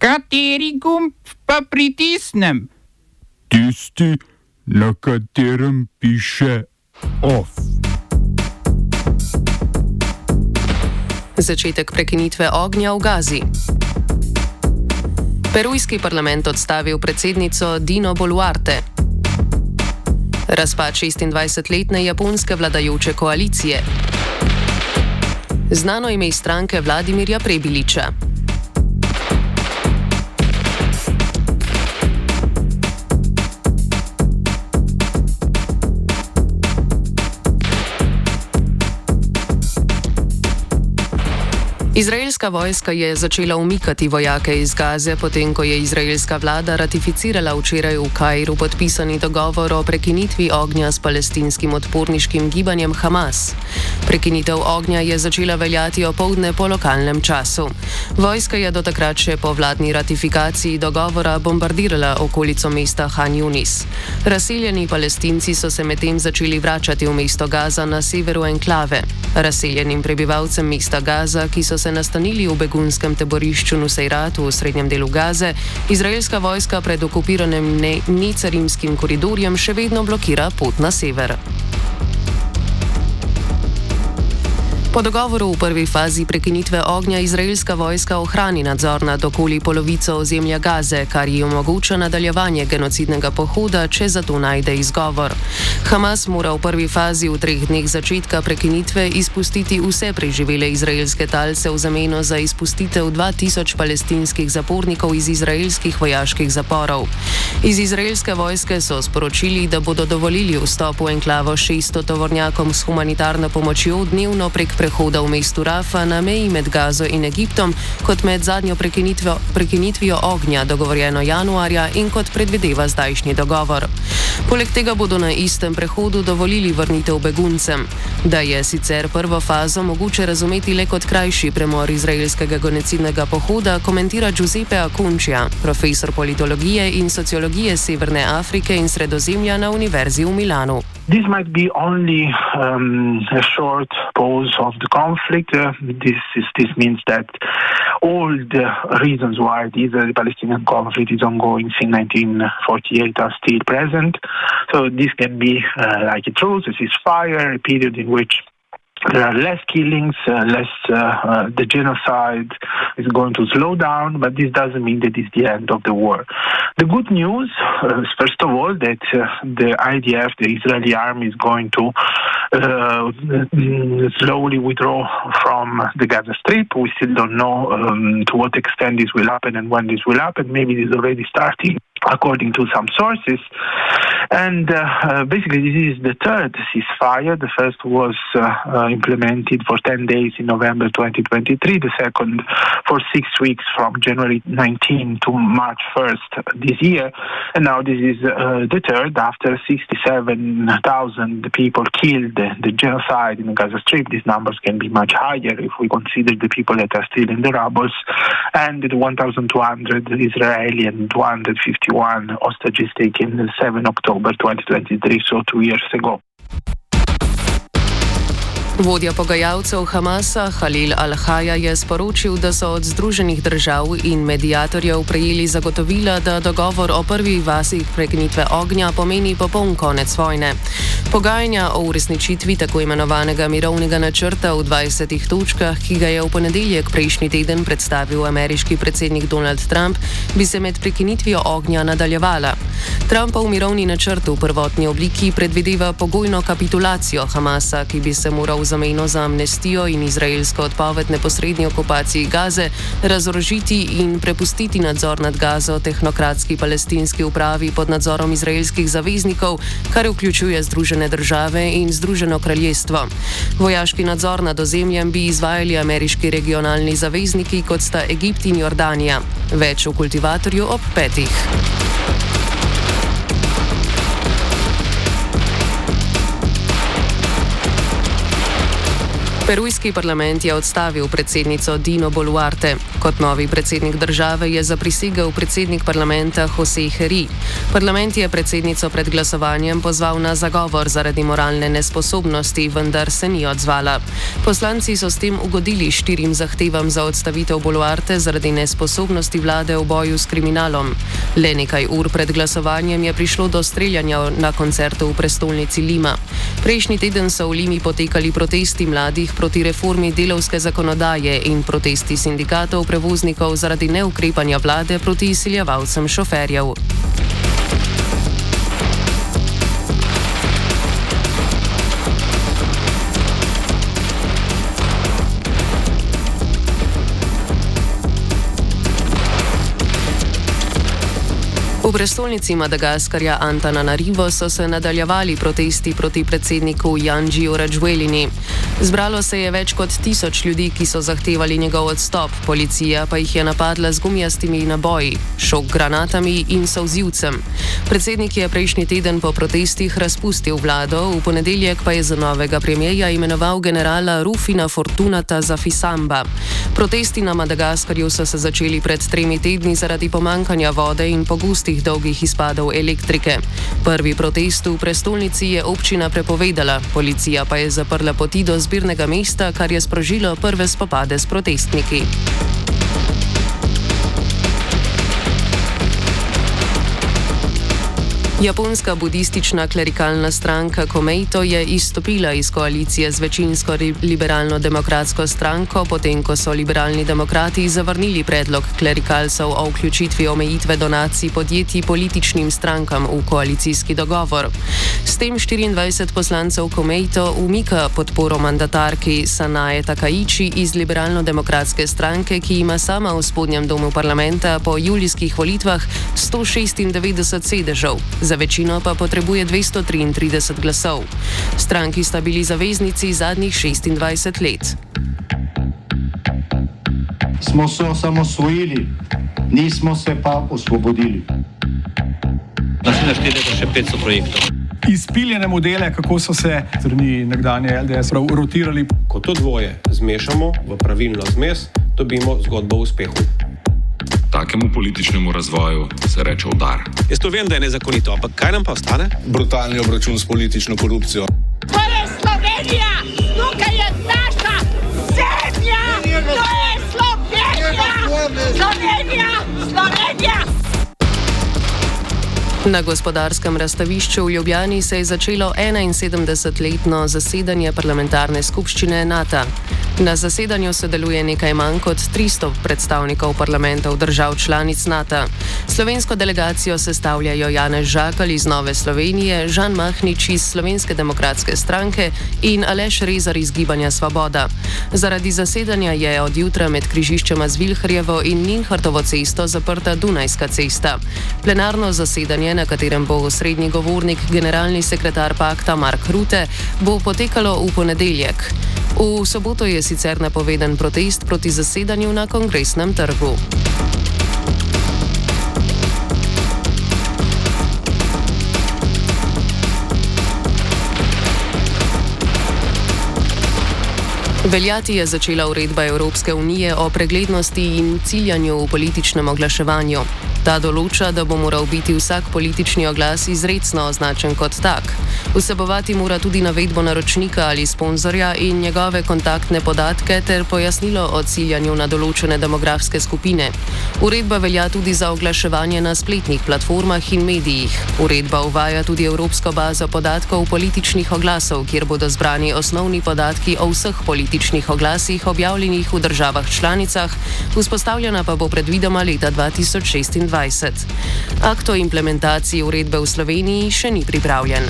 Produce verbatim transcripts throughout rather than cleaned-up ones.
Kateri gumb pa pritisnem? Tisti, na katerem piše OF. Začetek prekinitve ognja v Gazi. Perujski parlament odstavil predsednico Dino Boluarte. Razpad šestindvajsetletne japonske vladajoče koalicije. Znano ime stranke Vladimirja Prebiliča. Izraelska vojska je začela umikati vojake iz Gaze, potem ko je izraelska vlada ratificirala včeraj v Kairu podpisani dogovor o prekinitvi ognja s palestinskim odporniškim gibanjem Hamas. Prekinitev ognja je začela veljati opoldne po lokalnem času. Vojska je do takrat še po vladni ratifikaciji dogovora bombardirala okolico mesta Han Yunis. Razseljeni Palestinci so se medtem začeli vračati v mesto Gaza na severu enklave. Razseljenim prebivalcem mesta Gaza, ki so se nastanili v begunskem taborišču Nusejratu v srednjem delu Gaze, izraelska vojska pred okupiranim necarimskim koridorjem še vedno blokira pot na sever. Po dogovoru v prvi fazi prekinitve ognja izraelska vojska ohrani nadzor nad okoli polovico ozemlja Gaze, kar ji omogoča nadaljevanje genocidnega pohoda, če za to najde izgovor. Hamas mora v prvi fazi v treh dneh začetka prekinitve izpustiti vse preživele izraelske talce v zameno za izpustitev dva tisoč palestinskih zapornikov iz izraelskih vojaških zaporov. Iz izraelske vojske so sporočili, da bodo dovolili vstop v enklavo šeststo tovornjakom s humanitarno pomočjo dnevno prek prehoda v mestu Rafa na meji med Gazo in Egiptom, kot med zadnjo prekinitvijo, prekinitvijo ognja dogovorjeno januarja in kot predvideva zdajšnji dogovor. Poleg tega bodo na istem prehodu dovolili vrnitev beguncem. Da je sicer prvo fazo mogoče razumeti le kot krajši premor izraelskega genocidnega pohoda, komentira Giuseppe Acuncija, profesor politologije in sociologije Severne Afrike in Sredozemlja na Univerzi v Milanu. This might be only um, a short pause of the conflict. Uh, this, is, this means that all the reasons why the Israeli-Palestinian conflict is ongoing since nineteen forty-eight are still present. So this can be uh, like a truce, a ceasefire, a period in which there are less killings, uh, less uh, uh, the genocide is going to slow down, but this doesn't mean that it's the end of the war. The good news, uh, is first of all, that uh, the I D F, the Israeli army, is going to uh, slowly withdraw from the Gaza Strip. We still don't know um, to what extent this will happen and when this will happen. Maybe it is already starting, according to some sources. And uh, uh, basically this is the third ceasefire. The first was uh, uh, implemented for ten days in November twenty twenty-three, the second for six weeks from January nineteenth to March first this year, and now this is uh, the third after sixty-seven thousand people killed, the genocide in the Gaza Strip. These numbers can be much higher if we consider the people that are still in the rubble, and the one thousand two hundred Israeli and two hundred fifty-one hostages taken the seventh of October twenty twenty-three, so two years ago. Vodja pogajalcev Hamasa Halil Al-Haja je sporočil, da so od Združenih držav in mediatorjev prejeli zagotovila, da dogovor o prvi vasi prekinitve ognja pomeni popoln konec vojne. Pogajanja o uresničitvi tako imenovanega mirovnega načrta v dvajsetih točkah, ki ga je v ponedeljek prejšnji teden predstavil ameriški predsednik Donald Trump, bi se med prekinitvijo ognja nadaljevala. Trumpov mirovni načrt v prvotni obliki predvideva pogojno kapitulacijo Hamasa, ki bi se moral v zameno za amnestijo in izraelsko odpoved neposrednji okupaciji Gaze razorožiti in prepustiti nadzor nad Gazo tehnokratski palestinski upravi pod nadzorom izraelskih zaveznikov, kar vključuje Združene države in Združeno kraljestvo. Vojaški nadzor nad ozemljem bi izvajali ameriški regionalni zavezniki, kot sta Egipt in Jordanija. Več v Kultivatorju ob petih. Perujski parlament je odstavil predsednico Dino Boluarte. Kot novi predsednik države je zaprisegel predsednik parlamenta José Heri. Parlament je predsednico pred glasovanjem pozval na zagovor zaradi moralne nesposobnosti, vendar se ni odzvala. Poslanci so s tem ugodili štirim zahtevam za odstavitev Boluarte zaradi nesposobnosti vlade v boju s kriminalom. Le nekaj ur pred glasovanjem je prišlo do streljanja na koncertu v prestolnici Lima. Prejšnji teden so v Limi potekali protesti mladih proti reformi delovske zakonodaje in protesti sindikatov prevoznikov zaradi neukrepanja vlade proti izsiljevalcem šoferjev. V prestolnici Madagaskarja Antananarivo so se nadaljevali protesti proti predsedniku Janđiju Radžvelini. Zbralo se je več kot tisoč ljudi, ki so zahtevali njegov odstop, policija pa jih je napadla z gumijastimi naboji, šok granatami in solzivcem. Predsednik je prejšnji teden po protestih razpustil vlado, v ponedeljek pa je za novega premierja imenoval generala Rufina Fortunata Zafisamba. Protesti na Madagaskarju so se začeli pred tremi tedni zaradi pomankanja vode in pogostih dolgih izpadov elektrike. Prvi protest v prestolnici je občina prepovedala, policija pa je zaprla poti do zbirnega mesta, kar je sprožilo prve spopade s protestniki. Japonska budistična klerikalna stranka Komeito je izstopila iz koalicije z večinsko liberalno-demokratsko stranko, potem ko so liberalni demokrati zavrnili predlog klerikalcev o vključitvi omejitve donacij podjetij političnim strankam v koalicijski dogovor. S tem štiriindvajset poslancev Komeito umika podporo mandatarki Sanae Takaichi iz liberalno-demokratske stranke, ki ima sama v spodnjem domu parlamenta po julijskih volitvah sto šestindevetdeset sedežev. Za večino pa potrebuje dvesto triintrideset glasov. Stranki sta bili zaveznici zadnjih šestindvajset let. Smo se osamosvojili, nismo se pa osvobodili. Naslednje štiri leta še petsto projektov. Izpiljene modele, kako so se strani nekdanje L D S rotirali. Ko to dvoje zmešamo v pravilno zmes, dobimo zgodbo o uspehu. Takemu političnemu razvoju se reče udar. Jaz to vem, da je nezakonito, ampak kaj nam pa ostane? Brutalni obračun s politično korupcijo. To je Slovenija! Tukaj je naša zemlja! To je Slovenija! Slovenija! Slovenija! Na gospodarskem razstavišču v Ljubljani se je začelo enainsedemdesetletno zasedanje parlamentarne skupščine NATO. Na zasedanju sodeluje nekaj manj kot tristo predstavnikov parlamentov držav članic NATO. Slovensko delegacijo sestavljajo Janez Žakelj iz Nove Slovenije, Žan Mahnič iz Slovenske demokratske stranke in Aleš Rezar iz Gibanja Svoboda. Zaradi zasedanja je od jutra med križiščema z Vilharjevo in Ninhartovo cesto zaprta Dunajska cesta. Plenarno zasedanje, na katerem bo osrednji govornik generalni sekretar pakta Mark Rutte, bo potekalo v ponedeljek. V soboto je sicer napovedan protest proti zasedanju na Kongresnem trgu. Veljati je začela uredba Evropske unije o preglednosti in ciljanju v političnem oglaševanju. Ta določa, da bo moral biti vsak politični oglas izrecno označen kot tak. Vsebovati mora tudi navedbo naročnika ali sponzorja in njegove kontaktne podatke ter pojasnilo o ciljanju na določene demografske skupine. Uredba velja tudi za oglaševanje na spletnih platformah in medijih. Uredba uvaja tudi evropsko bazo podatkov političnih oglasov, kjer bodo zbrani osnovni podatki o vseh političnih oglasih objavljenih v državah članicah, vzpostavljena pa bo predvidoma leta dva tisoč šestindvajset. Akt o implementaciji uredbe v Sloveniji še ni pripravljen.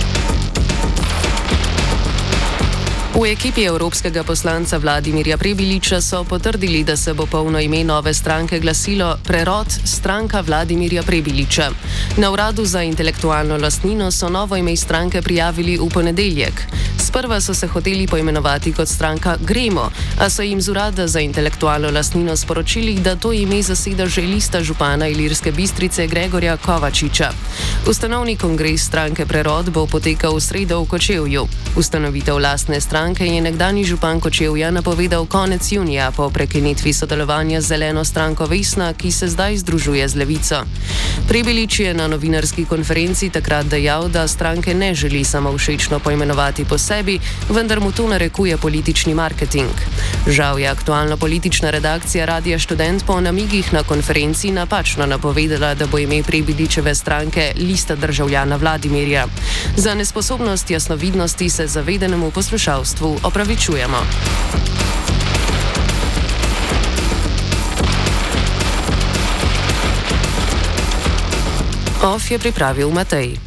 V ekipi evropskega poslanca Vladimirja Prebiliča so potrdili, da se bo polno ime nove stranke glasilo Prerod Stranka Vladimirja Prebiliča. Na uradu za intelektualno lastnino so novo ime stranke prijavili v ponedeljek. S Sprva so se hoteli poimenovati kot stranka Gremo, a so jim z urada za intelektualno lastnino sporočili, da to ime zaseda že lista župana Ilirske Bistrice Gregorja Kovačiča. Ustanovni kongres stranke Prerod bo potekal v sredo v Kočevju. Ustanovitev lastne stranke je nekdanji župan Kočevja napovedal konec junija po prekinitvi sodelovanja z zeleno stranko Vesna, ki se zdaj združuje z Levico. Prebilič je na novinarski konferenci takrat dejal, da stranke ne želi samovšečno poimenovati po sebi, vendar mu to narekuje politični marketing. Žal je aktualna politična redakcija Radia Študent po namigih na konferenci napačno napovedala, da bo ime Prebiličeve stranke Lista državljana Vladimirja. Za nesposobnost jasnovidnosti se zavedenemu poslušalstvu opravičujemo. Of je pripravil Matej.